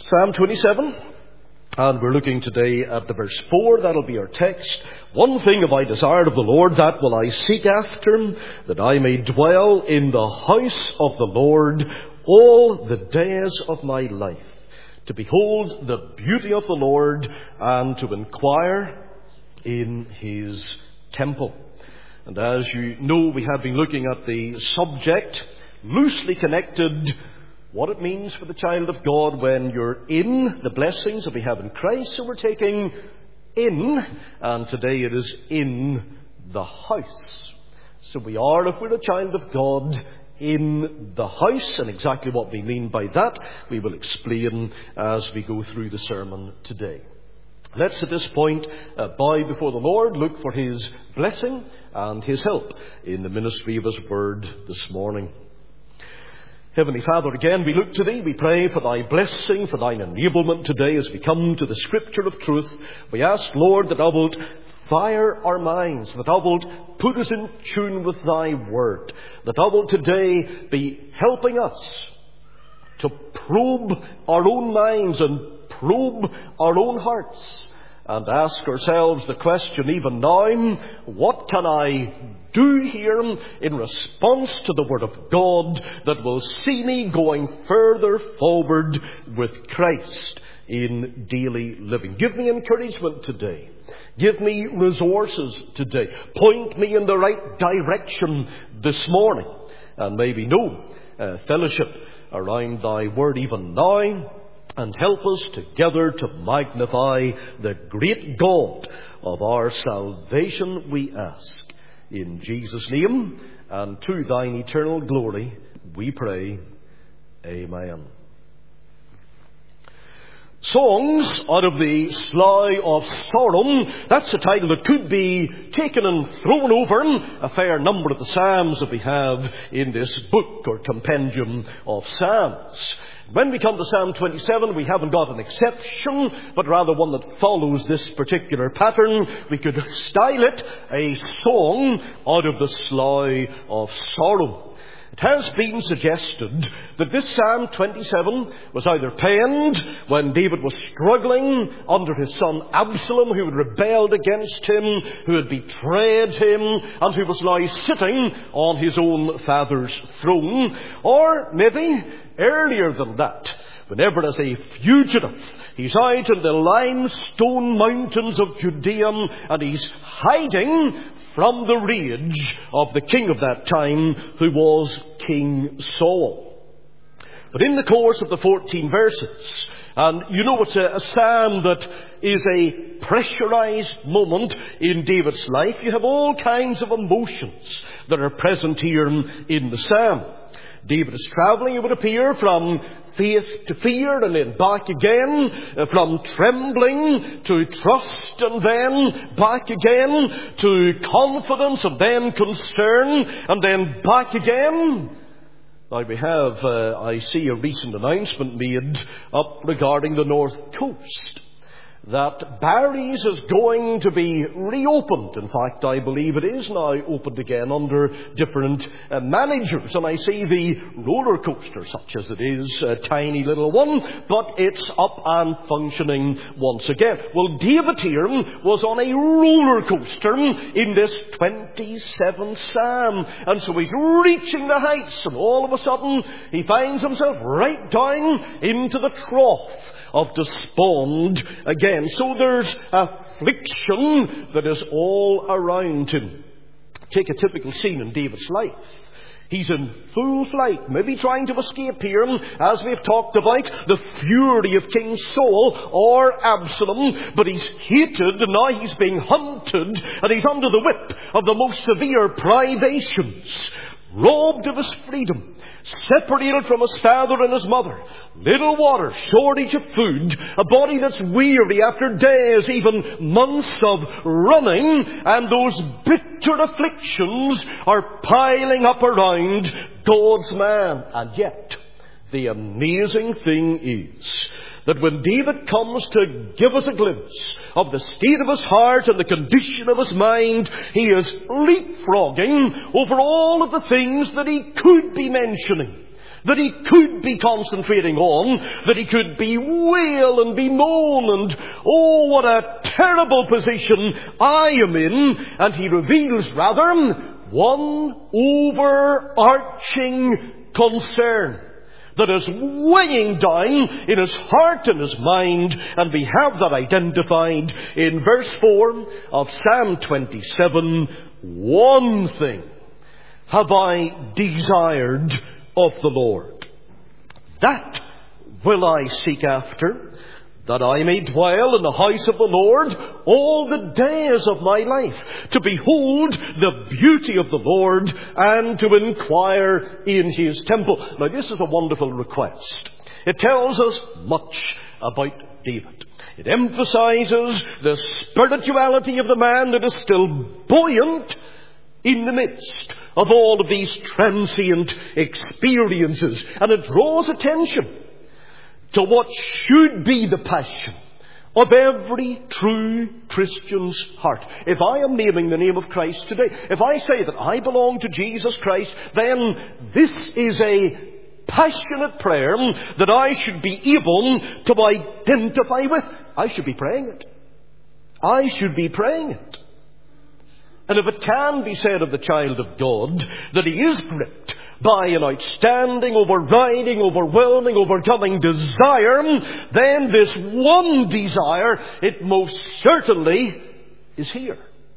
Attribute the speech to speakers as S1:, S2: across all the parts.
S1: Psalm 27, and we're looking today at the verse 4. That'll be our text. One thing have I desired of the Lord, that will I seek after, that I may dwell in the house of the Lord all the days of my life, to behold the beauty of the Lord and to inquire in his temple. And as you know, we have been looking at the subject, loosely connected, what it means for the child of God when you're in the blessings that we have in Christ. So we're taking in, and today it is in the house. So we are, if we're a child of God, in the house, and exactly what we mean by that we will explain as we go through the sermon today. Let's at this point bow before the Lord, look for his blessing and his help in the ministry of his word this morning. Heavenly Father, again we look to thee. We pray for thy blessing, for thine enablement today as we come to the scripture of truth. We ask, Lord, that thou wilt fire our minds, that thou wilt put us in tune with thy word, that thou wilt today be helping us to probe our own minds and probe our own hearts and ask ourselves the question even now, what can I do here in response to the word of God that will see me going further forward with Christ in daily living? Give me encouragement today. Give me resources today. Point me in the right direction this morning. And maybe no fellowship around thy word even now. And help us together to magnify the great God of our salvation, we ask. In Jesus' name, and to thine eternal glory, we pray. Amen. Songs out of the Slough of Sorrow. That's a title that could be taken and thrown over a fair number of the Psalms that we have in this book or compendium of Psalms. When we come to Psalm 27, we haven't got an exception, but rather one that follows this particular pattern. We could style it a song out of the Slough of Sorrow. It has been suggested that this Psalm 27 was either penned when David was struggling under his son Absalom, who had rebelled against him, who had betrayed him, and who was now sitting on his own father's throne, or maybe earlier than that, whenever as a fugitive he's out in the limestone mountains of Judea and he's hiding from the rage of the king of that time, who was King Saul. But in the course of the 14 verses, and you know it's a psalm that is a pressurized moment in David's life, you have all kinds of emotions that are present here in the psalm. David is travelling, it would appear, from faith to fear and then back again, from trembling to trust and then back again, to confidence and then concern and then back again. Now we have, I see a recent announcement made up regarding the North Coast, that Barry's is going to be reopened. In fact, I believe it is now opened again under different managers. And I see the roller coaster, such as it is, a tiny little one, but it's up and functioning once again. Well, David here was on a roller coaster in this 27th Psalm. And so he's reaching the heights, and all of a sudden he finds himself right down into the trough of despond again. So there's affliction that is all around him. Take a typical scene in David's life. He's in full flight, maybe trying to escape here, as we've talked about, the fury of King Saul or Absalom. But he's hated, and now he's being hunted, and he's under the whip of the most severe privations, robbed of his freedom, separated from his father and his mother, little water, shortage of food, a body that's weary after days, even months of running, and those bitter afflictions are piling up around God's man. And yet, the amazing thing is that when David comes to give us a glimpse of the state of his heart and the condition of his mind, he is leapfrogging over all of the things that he could be mentioning. that he could be concentrating on, that he could bewail and bemoan and, oh, what a terrible position I am in. And he reveals rather one overarching concern that is weighing down in his heart and his mind, and we have that identified in verse 4 of Psalm 27. One thing have I desired of the Lord, that will I seek after, that I may dwell in the house of the Lord all the days of my life, to behold the beauty of the Lord and to inquire in his temple. Now, this is a wonderful request. It tells us much about David. It emphasizes the spirituality of the man that is still buoyant in the midst of all of these transient experiences. And it draws attention to what should be the passion of every true Christian's heart. If I am naming the name of Christ today, if I say that I belong to Jesus Christ, then this is a passionate prayer that I should be able to identify with. I should be praying it. I should be praying it. And if it can be said of the child of God that he is gripped by an outstanding, overriding, overwhelming, overcoming desire, then this one desire, it most certainly is here.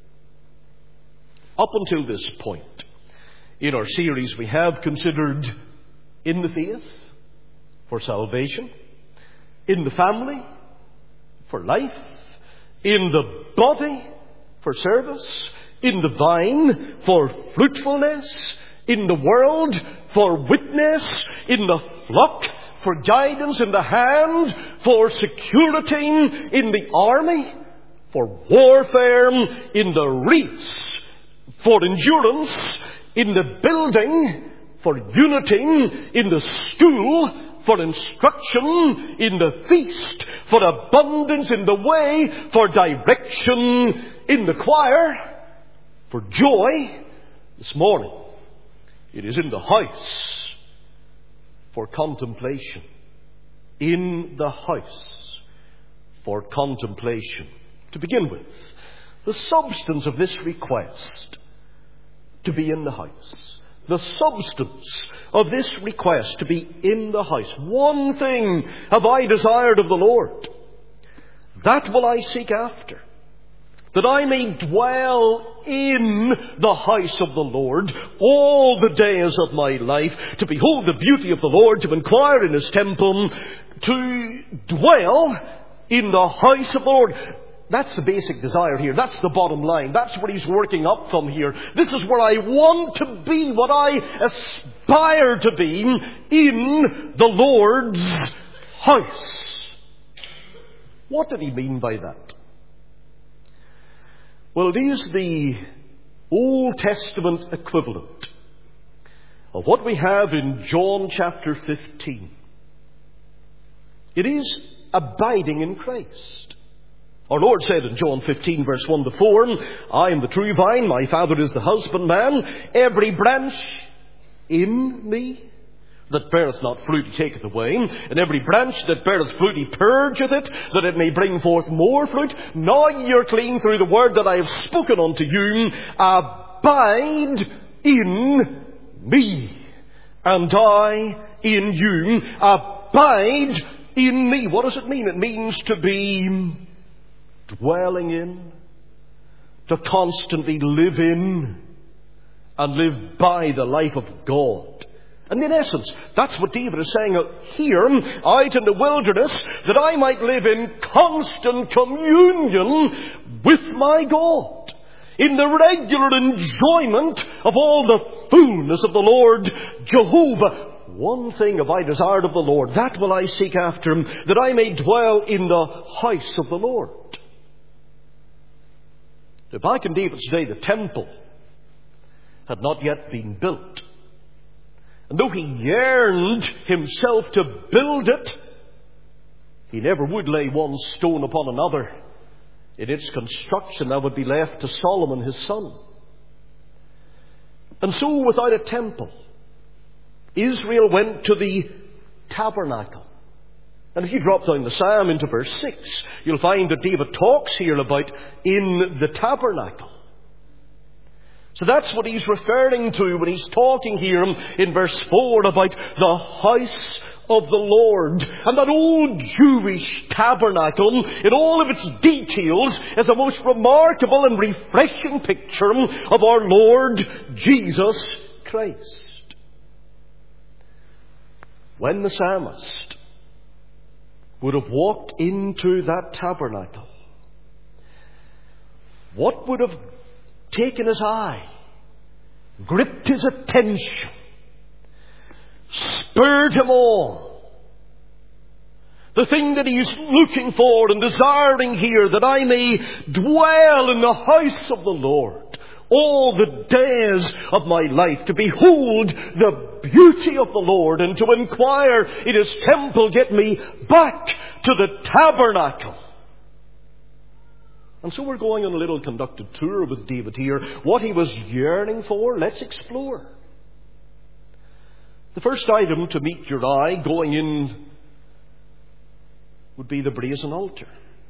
S1: Up until this point in our series, we have considered in the faith for salvation, in the family for life, in the body for service, in the vine for fruitfulness, in the world for witness, in the flock for guidance, in the hand for security, in the army for warfare, in the race for endurance, in the building for unity, in the school for instruction, in the feast for abundance, in the way for direction, in the choir for joy. This morning, it is in the house for contemplation. In the house for contemplation. To begin with, the substance of this request to be in the house. The substance of this request to be in the house. One thing have I desired of the Lord, that will I seek after, that I may dwell in the house of the Lord all the days of my life, to behold the beauty of the Lord, to inquire in his temple, to dwell in the house of the Lord. That's the basic desire here. That's the bottom line. That's what he's working up from here. This is where I want to be, what I aspire to be, in the Lord's house. What did he mean by that? Well, it is the Old Testament equivalent of what we have in John chapter 15. It is abiding in Christ. Our Lord said in John 15 verse 1 to 4, I am the true vine, my Father is the husbandman. Every branch in me that beareth not fruit, he taketh away. And every branch that beareth fruit, he purgeth it, that it may bring forth more fruit. Now you're clean through the word that I have spoken unto you. Abide in me, and I in you. Abide in me. What does it mean? It means to be dwelling in, to constantly live in, and live by the life of God. And in essence, that's what David is saying here, out in the wilderness, that I might live in constant communion with my God, in the regular enjoyment of all the fullness of the Lord Jehovah. One thing have I desired of the Lord, that will I seek after him, that I may dwell in the house of the Lord. Back in David's day, the temple had not yet been built. And though he yearned himself to build it, he never would lay one stone upon another. In its construction, that would be left to Solomon his son. And so without a temple, Israel went to the tabernacle. And if you drop down the psalm into verse 6, you'll find that David talks here about in the tabernacle. So that's what he's referring to when he's talking here in verse 4 about the house of the Lord. And that old Jewish tabernacle, in all of its details, is a most remarkable and refreshing picture of our Lord Jesus Christ. When the psalmist would have walked into that tabernacle, what would have taken his eye, gripped his attention, spurred him on? The thing that he's looking for and desiring here, that I may dwell in the house of the Lord all the days of my life, to behold the beauty of the Lord and to inquire in His temple, get me back to the tabernacle. And so we're going on a little conducted tour with David here. What he was yearning for, let's explore. The first item to meet your eye going in would be the brazen altar.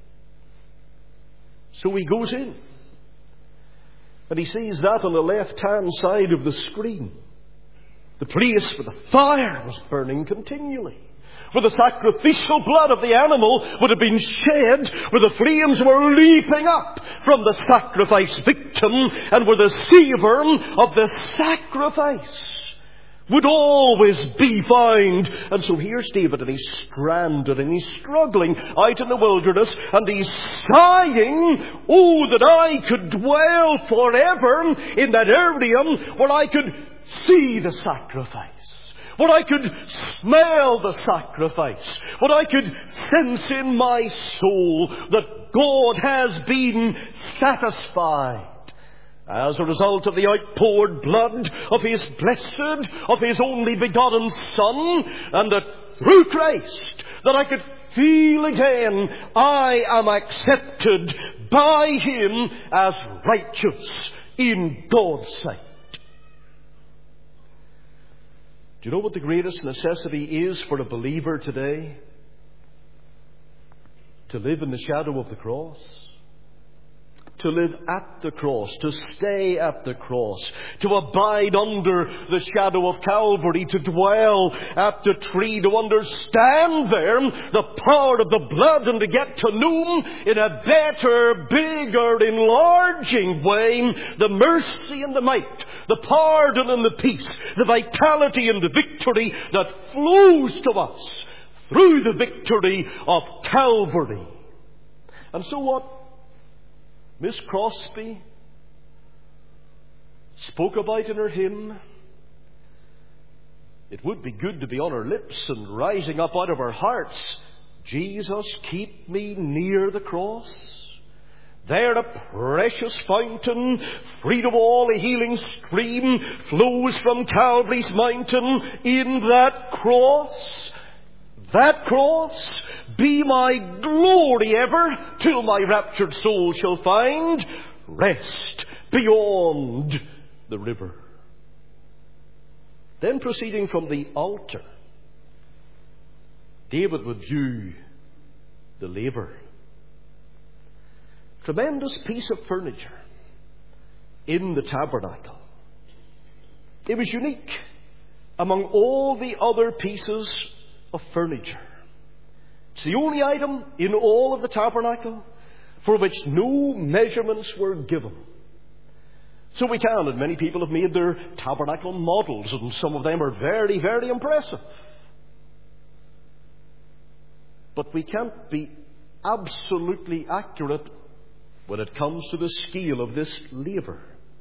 S1: So he goes in, and he sees that on the left-hand side of the screen, the place where the fire was burning continually, where the sacrificial blood of the animal would have been shed, where the flames were leaping up from the sacrifice victim, and where the savour of the sacrifice would always be found. And so here's David, and he's stranded and he's struggling out in the wilderness, and he's sighing, oh, that I could dwell forever in that area where I could see the sacrifice, where I could smell the sacrifice, where I could sense in my soul that God has been satisfied as a result of the outpoured blood of His blessed, of His only begotten Son, and that through Christ, that I could feel again I am accepted by Him as righteous in God's sight. Do you know what the greatest necessity is for a believer today? To live in the shadow of the cross. To live at the cross, to stay at the cross, to abide under the shadow of Calvary, to dwell at the tree, to understand there the power of the blood, and to get to know in a better, bigger, enlarging way the mercy and the might, the pardon and the peace, the vitality and the victory that flows to us through the victory of Calvary. And so what Miss Crosby spoke about in her hymn, it would be good to be on her lips and rising up out of her hearts. Jesus, keep me near the cross. There a precious fountain, freed of all a healing stream, flows from Calvary's mountain. In that cross be my glory ever, till my raptured soul shall find rest beyond the river. Then proceeding from the altar, David would view the laver. Tremendous piece of furniture in the tabernacle. It was unique among all the other pieces of furniture. It's the only item in all of the tabernacle for which no measurements were given. So we can, and many people have made their tabernacle models, and some of them are very, very impressive. But we can't be absolutely accurate when it comes to the scale of this laver.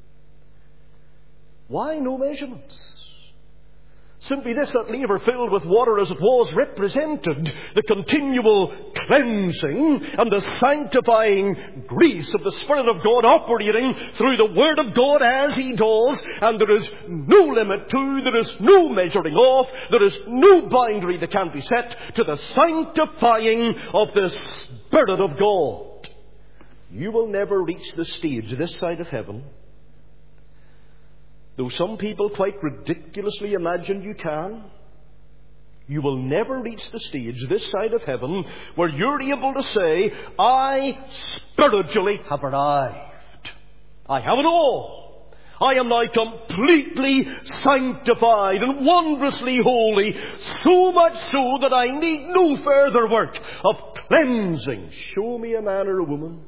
S1: Why no measurements? Simply this, that laver filled with water as it was represented the continual cleansing and the sanctifying grace of the Spirit of God operating through the Word of God as He does. And there is no limit to, there is no measuring off, there is no boundary that can be set to the sanctifying of the Spirit of God. You will never reach the stage this side of heaven though some people quite ridiculously imagine you can, you will never reach the stage this side of heaven where you're able to say, I spiritually have arrived. I have it all. I am now completely sanctified and wondrously holy, so much so that I need no further work of cleansing. Show me a man or a woman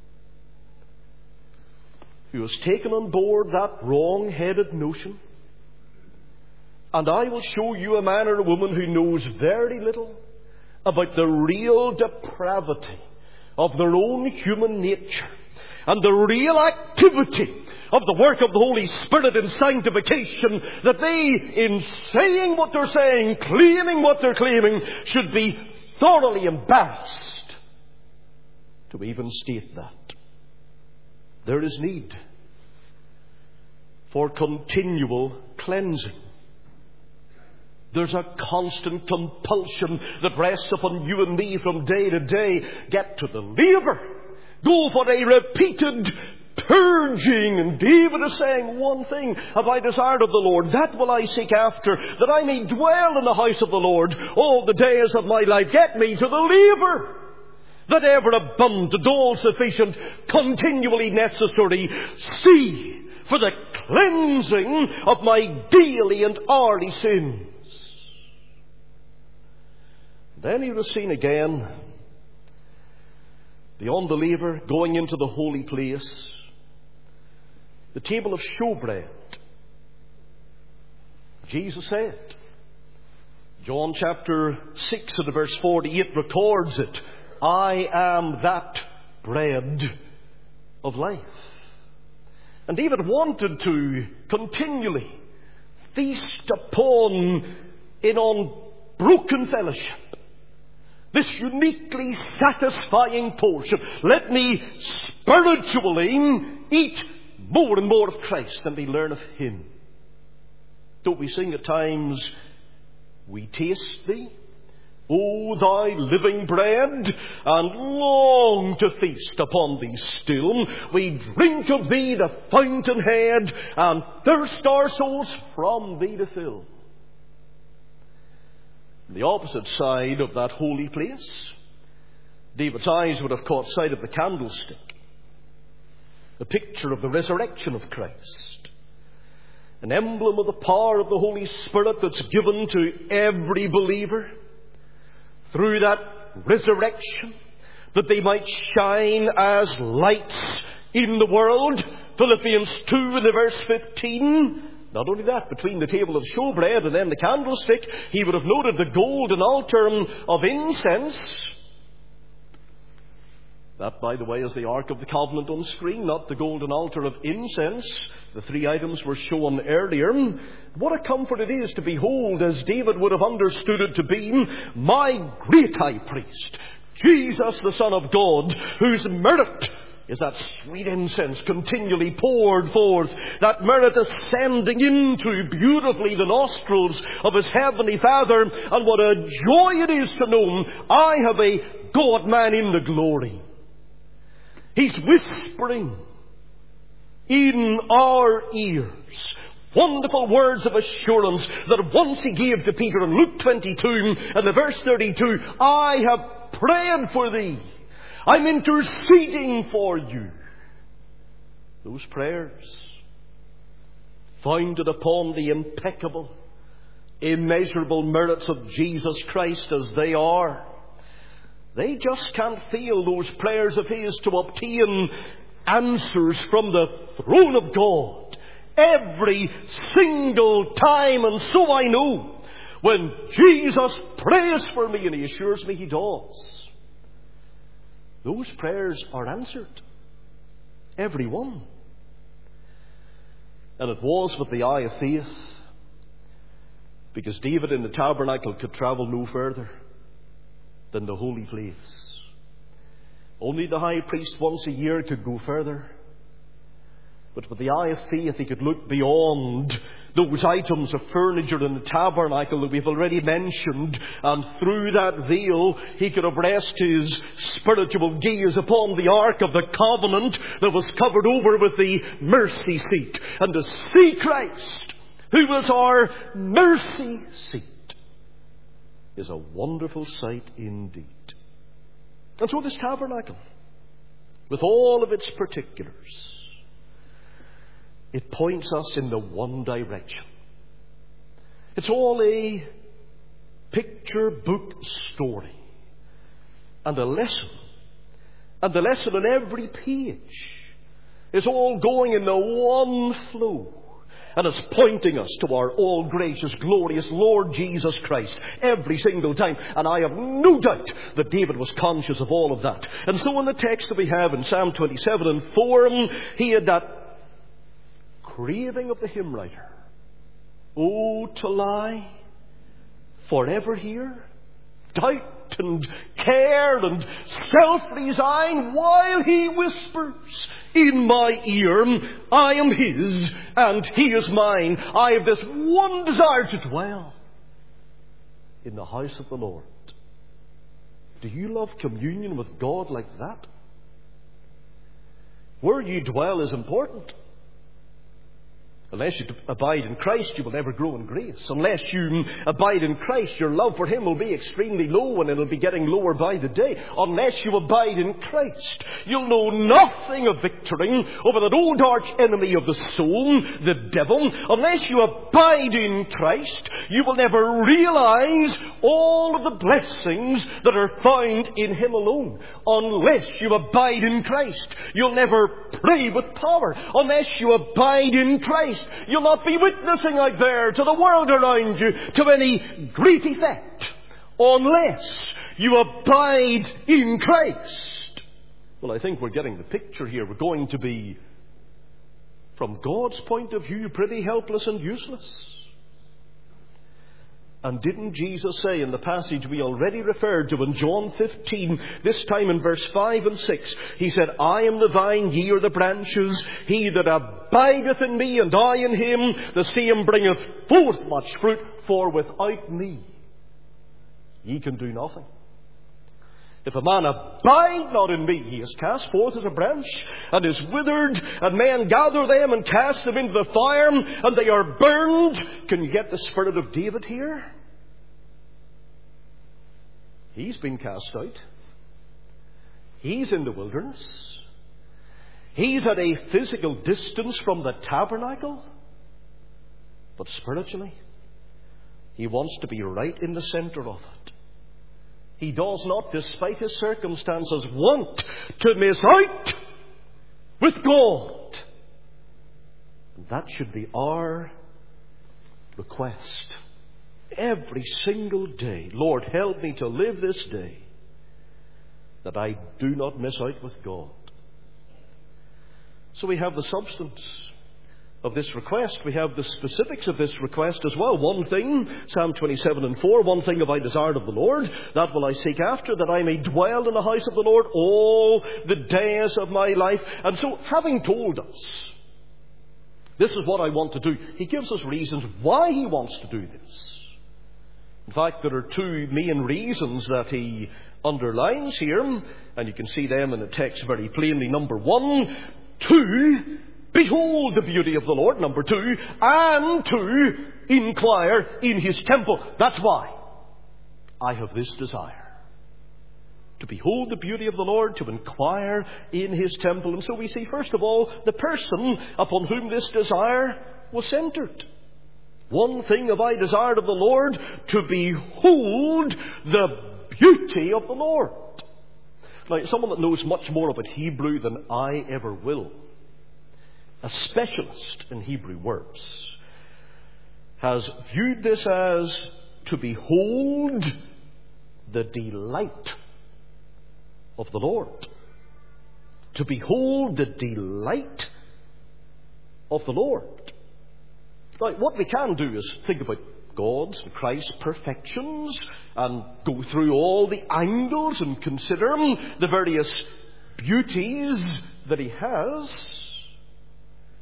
S1: who has taken on board that wrong-headed notion, and I will show you a man or a woman who knows very little about the real depravity of their own human nature and the real activity of the work of the Holy Spirit in sanctification, that they, in saying what they're saying, claiming what they're claiming, should be thoroughly embarrassed to even state that. There is need for continual cleansing. There's a constant compulsion that rests upon you and me from day to day. Get to the laver. Go for a repeated purging. And David is saying, one thing have I desired of the Lord, that will I seek after, that I may dwell in the house of the Lord all the days of my life. Get me to the laver. That ever abundant, all sufficient, continually necessary sea for the cleansing of my daily and hourly sins. Then he was seen again beyond the laver, going into the holy place, the table of showbread. Jesus said, John chapter 6 and verse 48 records it, I am that bread of life. And David wanted to continually feast upon in unbroken fellowship this uniquely satisfying portion. Let me spiritually eat more and more of Christ and we learn of Him. Don't we sing at times, we taste Thee, O Thy living bread, and long to feast upon Thee still. We drink of Thee the fountainhead, and thirst our souls from Thee to fill. The opposite side of that holy place, David's eyes would have caught sight of the candlestick, a picture of the resurrection of Christ, an emblem of the power of the Holy Spirit that's given to every believer through that resurrection, that they might shine as lights in the world. Philippians 2 and the verse 15. Not only that, between the table of showbread and then the candlestick, he would have noted the golden altar of incense. That, by the way, is the Ark of the Covenant on screen, not the golden altar of incense. The three items were shown earlier. What a comfort it is to behold, as David would have understood it to be, my great high priest, Jesus the Son of God, whose merit is that sweet incense continually poured forth, that merit ascending into beautifully the nostrils of His Heavenly Father. And what a joy it is to know I have a God-man in the glory. He's whispering in our ears wonderful words of assurance that once He gave to Peter in Luke 22 and the verse 32, I have prayed for thee. I'm interceding for you. Those prayers, founded upon the impeccable, immeasurable merits of Jesus Christ as they are, they just can't fail, those prayers of His, to obtain answers from the throne of God every single time. And so I know when Jesus prays for me, and He assures me He does, those prayers are answered. Every one. And it was with the eye of faith, because David in the tabernacle could travel no further than the holy place. Only the high priest once a year could go further. But with the eye of faith, he could look beyond those items of furniture in the tabernacle that we've already mentioned. And through that veil, he could have rested his spiritual gaze upon the Ark of the Covenant that was covered over with the mercy seat. And to see Christ, who was our mercy seat, is a wonderful sight indeed. And so this tabernacle, with all of its particulars, it points us in the one direction. It's all a picture book story and a lesson. And the lesson on every page is all going in the one flow. And it's pointing us to our all-gracious, glorious Lord Jesus Christ every single time. And I have no doubt that David was conscious of all of that. And so in the text that we have in Psalm 27 and 4, he had that craving of the hymn writer. Oh, to lie forever here, doubt and care and self-resign, while he whispers in my ear, I am his and he is mine. I have this one desire, to dwell in the house of the Lord. Do you love communion with God like that? Where you dwell is important. Unless you abide in Christ, you will never grow in grace. Unless you abide in Christ, your love for him will be extremely low, and it'll be getting lower by the day. Unless you abide in Christ, you'll know nothing of victory over that old arch enemy of the soul, the devil. Unless you abide in Christ, you will never realize all of the blessings that are found in him alone. Unless you abide in Christ, you'll never pray with power. Unless you abide in Christ, you'll not be witnessing out there to the world around you to any great effect. Unless you abide in Christ. Well, I think we're getting the picture here. We're going to be, from God's point of view, pretty helpless and useless. And didn't Jesus say in the passage we already referred to in John 15, this time in verse 5 and 6, he said, I am the vine, ye are the branches. He that abideth in me and I in him, the same bringeth forth much fruit. For without me ye can do nothing. If a man abide not in me, he is cast forth as a branch and is withered, and men gather them and cast them into the fire, and they are burned. Can you get the spirit of David here? He's been cast out. He's in the wilderness. He's at a physical distance from the tabernacle. But spiritually, he wants to be right in the center of it. He does not, despite his circumstances, want to miss out with God. And that should be our request every single day. Lord, help me to live this day that I do not miss out with God. So we have the substance of this request. We have the specifics of this request as well. One thing, Psalm 27 and 4, one thing have I desired of the Lord, that will I seek after, that I may dwell in the house of the Lord all the days of my life. And so, having told us, this is what I want to do, he gives us reasons why he wants to do this. In fact, there are two main reasons that he underlines here, and you can see them in the text very plainly. Number one, to behold the beauty of the Lord. Number two, and to inquire in his temple. That's why I have this desire. To behold the beauty of the Lord, to inquire in his temple. And so we see, first of all, the person upon whom this desire was centered. One thing have I desired of the Lord, to behold the beauty of the Lord. Now, someone that knows much more about Hebrew than I ever will, a specialist in Hebrew words, has viewed this as to behold the delight of the Lord. To behold the delight of the Lord. Now, what we can do is think about God's and Christ's perfections and go through all the angles and consider the various beauties that he has.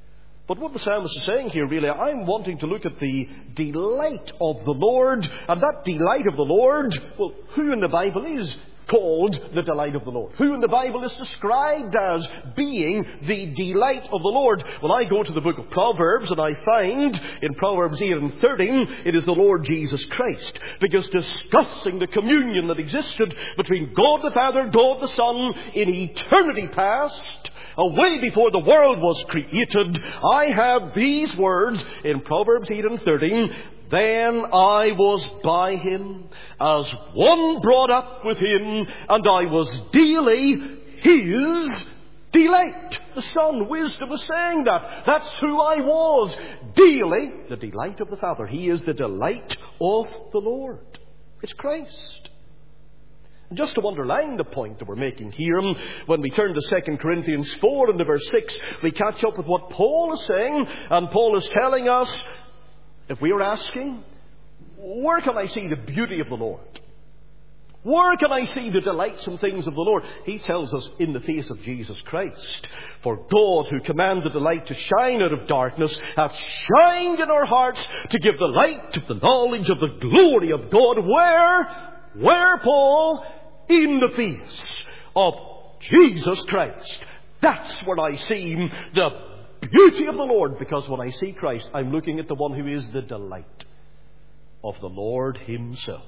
S1: But what the psalmist is saying here, really, I'm wanting to look at the delight of the Lord. And that delight of the Lord, well, who in the Bible is called the delight of the Lord? Who in the Bible is described as being the delight of the Lord? Well, I go to the book of Proverbs and I find in Proverbs 8 and 13, it is the Lord Jesus Christ. Because discussing the communion that existed between God the Father, God the Son, in eternity past, away before the world was created, I have these words in Proverbs 8 and 13, then I was by him as one brought up with him, and I was daily his delight. The Son, wisdom, is saying that. That's who I was. Daily, the delight of the Father. He is the delight of the Lord. It's Christ. Just to underline the point that we're making here, when we turn to 2 Corinthians 4 and to verse 6, we catch up with what Paul is saying, and Paul is telling us, if we are asking, where can I see the beauty of the Lord? Where can I see the delightsome things of the Lord? He tells us in the face of Jesus Christ. For God, who commanded the light to shine out of darkness, hath shined in our hearts to give the light of the knowledge of the glory of God. Where, Paul? In the face of Jesus Christ. That's where I see the beauty of the Lord, because when I see Christ, I'm looking at the one who is the delight of the Lord himself.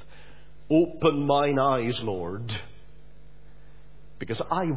S1: Open mine eyes, Lord, because I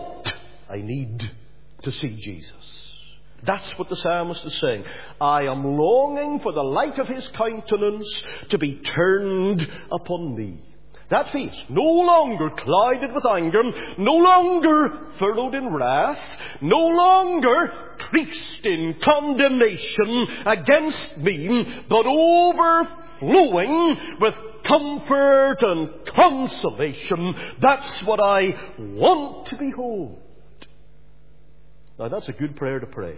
S1: need to see Jesus. That's what the psalmist is saying. I am longing for the light of his countenance to be turned upon me. That face, no longer clouded with anger, no longer furrowed in wrath, no longer creased in condemnation against me, but overflowing with comfort and consolation. That's what I want to behold. Now that's a good prayer to pray.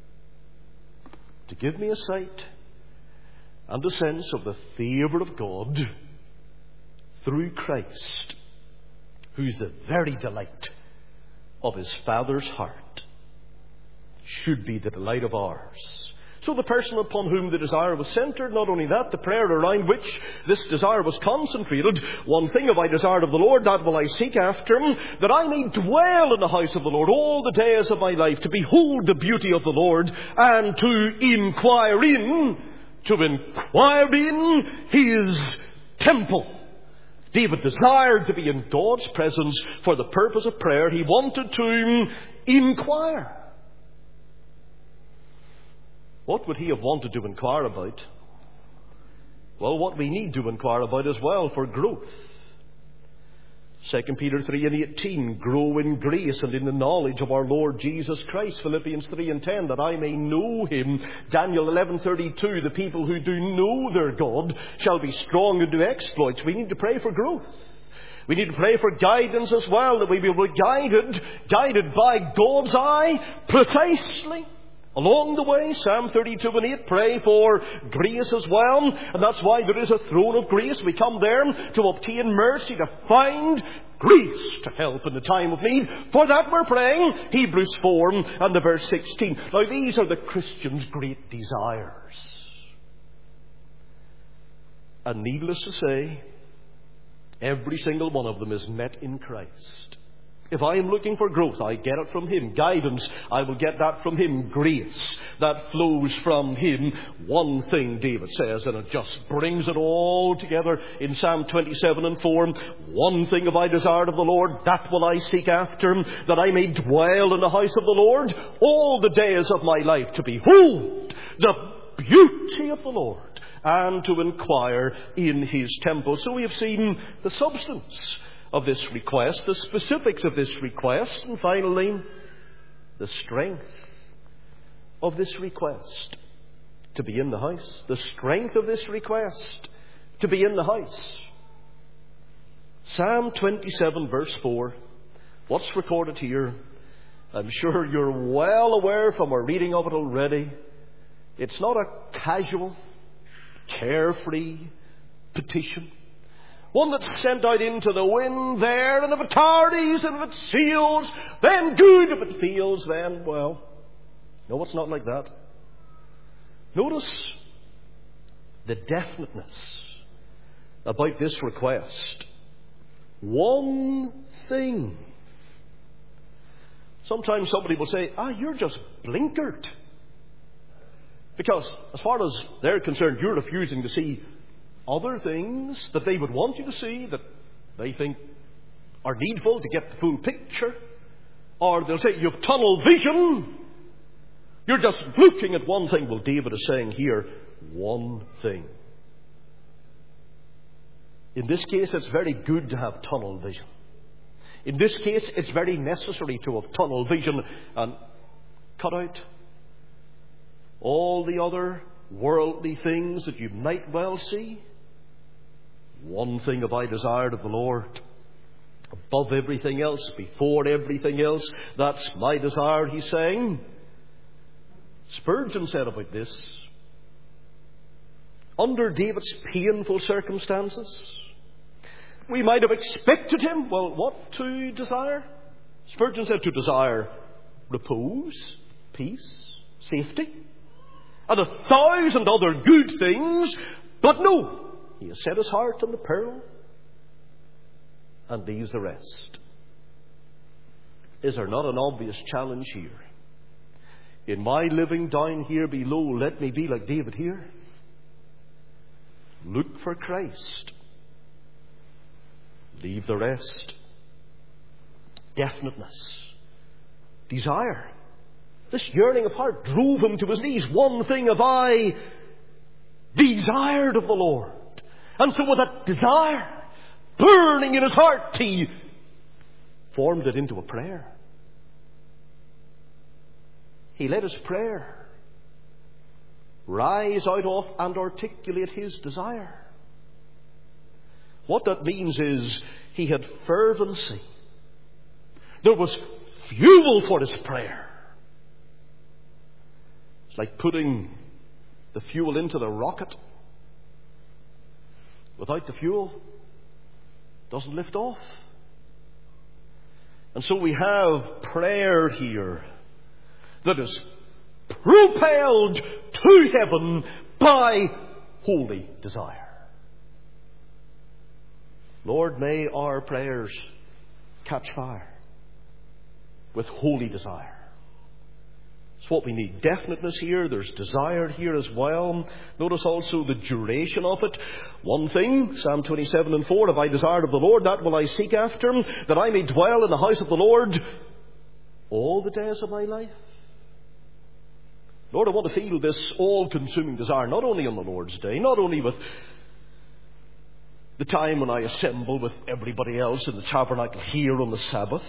S1: To give me a sight and a sense of the favour of God through Christ, who's the very delight of his Father's heart, should be the delight of ours. So the person upon whom the desire was centred, not only that, the prayer around which this desire was concentrated, one thing have I desired of the Lord, that will I seek after, that I may dwell in the house of the Lord all the days of my life, to behold the beauty of the Lord, and to inquire in his temple. David desired to be in God's presence for the purpose of prayer. He wanted to inquire. What would he have wanted to inquire about? Well, what we need to inquire about as well for growth. 2 Peter 3 and 18, grow in grace and in the knowledge of our Lord Jesus Christ. Philippians 3 and 10, that I may know him. Daniel 11:32, the people who do know their God shall be strong and do exploits. We need to pray for growth. We need to pray for guidance as well, that we be guided by God's eye precisely. Along the way, Psalm 32 and 8, pray for grace as well. And that's why there is a throne of grace. We come there to obtain mercy, to find grace to help in the time of need. For that we're praying. Hebrews 4 and the verse 16. Now these are the Christian's great desires. And needless to say, every single one of them is met in Christ. If I am looking for growth, I get it from him. Guidance, I will get that from him. Grace, that flows from him. One thing, David says, and it just brings it all together in Psalm 27 and 4. One thing have I desired of the Lord, that will I seek after, that I may dwell in the house of the Lord all the days of my life, to behold the beauty of the Lord, and to inquire in his temple. So we have seen the substance of this request, the specifics of this request, and finally, the strength of this request, to be in the house. The strength of this request, to be in the house. Psalm 27 verse 4, what's recorded here? I'm sure you're well aware from our reading of it already. It's not a casual, carefree petition. One that's sent out into the wind there, and if it tarries, and if it seals, then good. If it fails, then, well, No, it's not like that. Notice the definiteness about this request. One thing. Sometimes somebody will say, you're just blinkered. Because as far as they're concerned, you're refusing to see other things that they would want you to see, that they think are needful to get the full picture. Or they'll say, you've tunnel vision. You're just looking at one thing. Well, David is saying here, one thing. In this case, it's very good to have tunnel vision. In this case, it's very necessary to have tunnel vision and cut out all the other worldly things that you might well see. One thing have I desired of the Lord, above everything else, before everything else. That's my desire, he's saying. Spurgeon said about this, under David's painful circumstances, we might have expected him, what to desire? Spurgeon said to desire repose, peace, safety, and 1,000 other good things. But no, he has set his heart on the pearl and leaves the rest. Is there not an obvious challenge here? In my living down here below, let me be like David here. Look for Christ. Leave the rest. Definiteness. Desire. This yearning of heart drove him to his knees. One thing have I desired of the Lord. And so with that desire burning in his heart, he formed it into a prayer. He let his prayer rise out of and articulate his desire. What that means is he had fervency. There was fuel for his prayer. It's like putting the fuel into the rocket. Without the fuel, it doesn't lift off. And so we have prayer here that is propelled to heaven by holy desire. Lord, may our prayers catch fire with holy desire. It's what we need. Definiteness here. There's desire here as well. Notice also the duration of it. One thing, Psalm 27:4, have I desired of the Lord, that will I seek after, that I may dwell in the house of the Lord all the days of my life. Lord, I want to feel this all-consuming desire, not only on the Lord's Day, not only with the time when I assemble with everybody else in the tabernacle here on the Sabbath,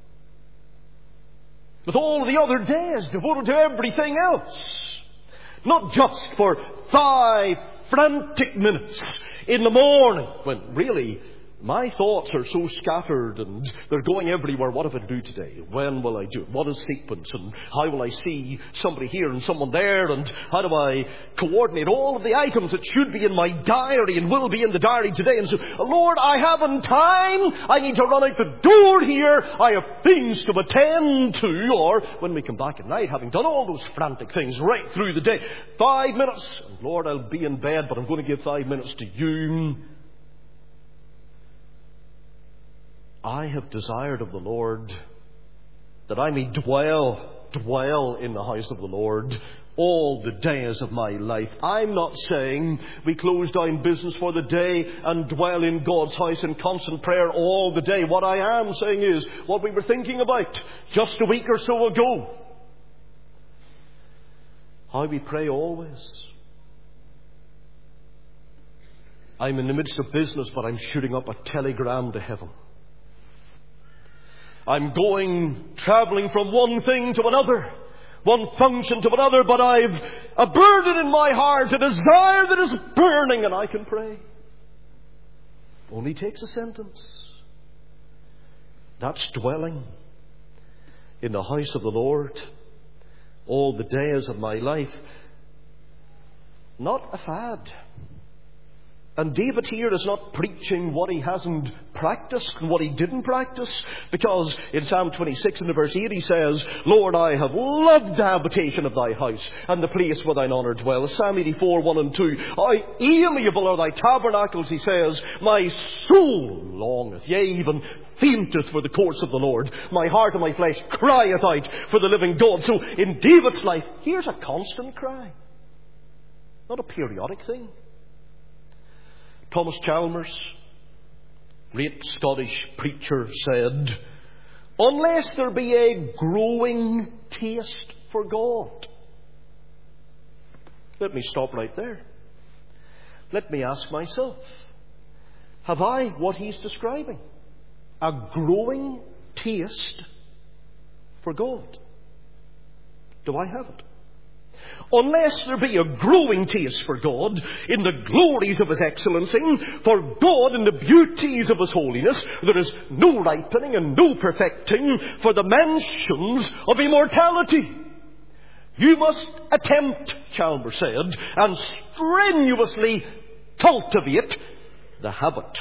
S1: with all the other days devoted to everything else. Not just for 5 frantic minutes in the morning, when really my thoughts are so scattered and they're going everywhere. What if I do today? When will I do it? What is sequence? And how will I see somebody here and someone there? And how do I coordinate all of the items that should be in my diary and will be in the diary today? And so, Lord, I haven't time. I need to run out the door here. I have things to attend to. Or when we come back at night, having done all those frantic things right through the day, 5 minutes. And Lord, I'll be in bed, but I'm going to give 5 minutes to you. I have desired of the Lord that I may dwell in the house of the Lord all the days of my life. I'm not saying we close down business for the day and dwell in God's house in constant prayer all the day. What I am saying is what we were thinking about just a week or so ago. How we pray always. I'm in the midst of business, but I'm shooting up a telegram to heaven. I'm travelling from one thing to another, one function to another, but I've a burden in my heart, a desire that is burning, and I can pray. Only takes a sentence. That's dwelling in the house of the Lord all the days of my life. Not a fad. And David here is not preaching what he hasn't practiced and what he didn't practice. Because in Psalm 26 and verse 8 he says, Lord, I have loved the habitation of thy house and the place where thine honour dwelleth. Psalm 84, 1 and 2. How amiable are thy tabernacles, he says. My soul longeth, yea, even fainteth for the courts of the Lord. My heart and my flesh crieth out for the living God. So in David's life, here's a constant cry. Not a periodic thing. Thomas Chalmers, great Scottish preacher, said, unless there be a growing taste for God. Let me stop right there. Let me ask myself, have I what he's describing? A growing taste for God? Do I have it? Unless there be a growing taste for God in the glories of His excellency, for God in the beauties of His holiness, there is no ripening and no perfecting for the mansions of immortality. You must attempt, Chalmers said, and strenuously cultivate the habit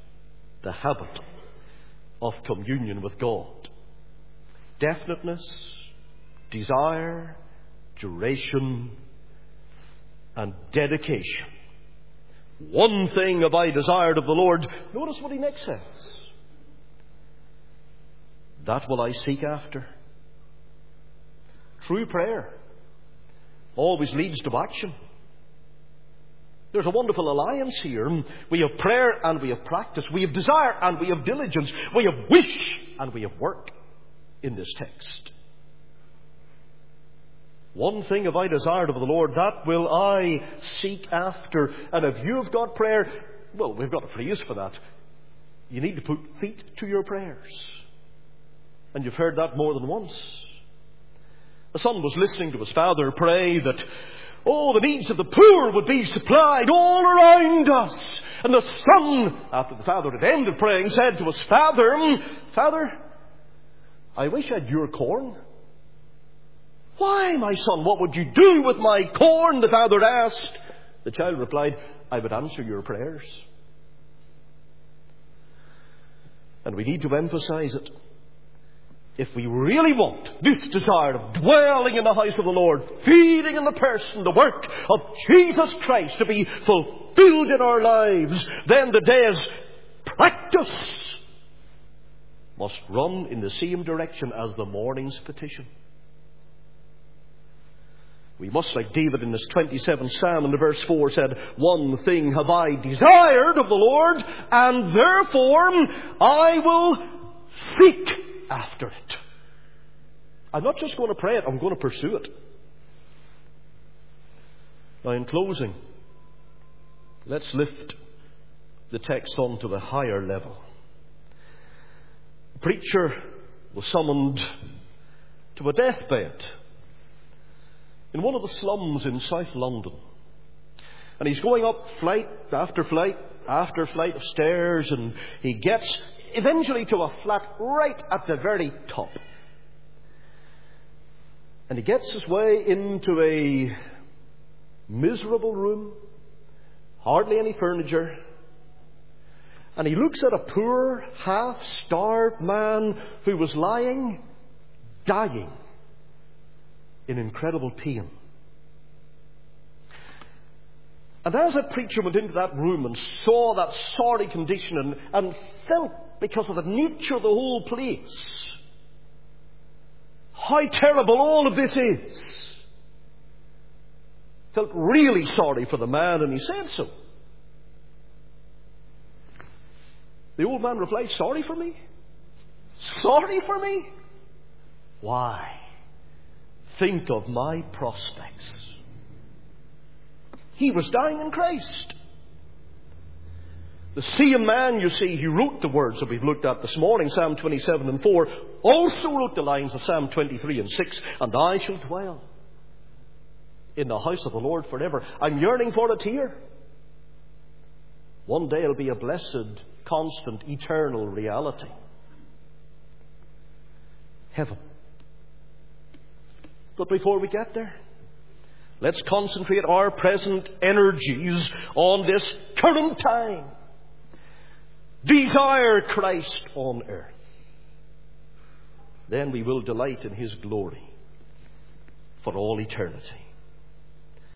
S1: of communion with God. Definiteness, desire, duration, and dedication. One thing have I desired of the Lord. Notice what he next says. That will I seek after. True prayer always leads to action. There's a wonderful alliance here. We have prayer and we have practice. We have desire and we have diligence. We have wish and we have work in this text. One thing have I desired of the Lord, that will I seek after. And if you have got prayer, well, we've got a phrase for that. You need to put feet to your prayers. And you've heard that more than once. A son was listening to his father pray that, the needs of the poor would be supplied all around us. And the son, after the father had ended praying, said to his father, Father, I wish I had your corn. Why, my son, what would you do with my corn? The father asked. The child replied, I would answer your prayers. And we need to emphasize it. If we really want this desire of dwelling in the house of the Lord, feeding in the person, the work of Jesus Christ to be fulfilled in our lives, then the day's practice must run in the same direction as the morning's petition. We must, like David in his 27th Psalm in the verse 4 said, one thing have I desired of the Lord, and therefore I will seek after it. I'm not just going to pray it, I'm going to pursue it. Now, in closing, let's lift the text on to the higher level. The preacher was summoned to a deathbed in one of the slums in South London. And he's going up flight after flight after flight of stairs, and he gets eventually to a flat right at the very top. And he gets his way into a miserable room, hardly any furniture. And he looks at a poor, half-starved man who was lying, dying in incredible pain. And as that preacher went into that room and saw that sorry condition and felt, because of the nature of the whole place, how terrible all of this is, felt really sorry for the man, and he said so. The old man replied, sorry for me? Sorry for me? Why? Think of my prospects. He was dying in Christ. The same man, you see, who wrote the words that we've looked at this morning, Psalm 27 and 4, also wrote the lines of Psalm 23 and 6, and I shall dwell in the house of the Lord forever. I'm yearning for it here. One day it'll be a blessed, constant, eternal reality. Heaven. But before we get there, Let's concentrate our present energies on this current time. Desire Christ on earth. Then we will delight in His glory for all eternity.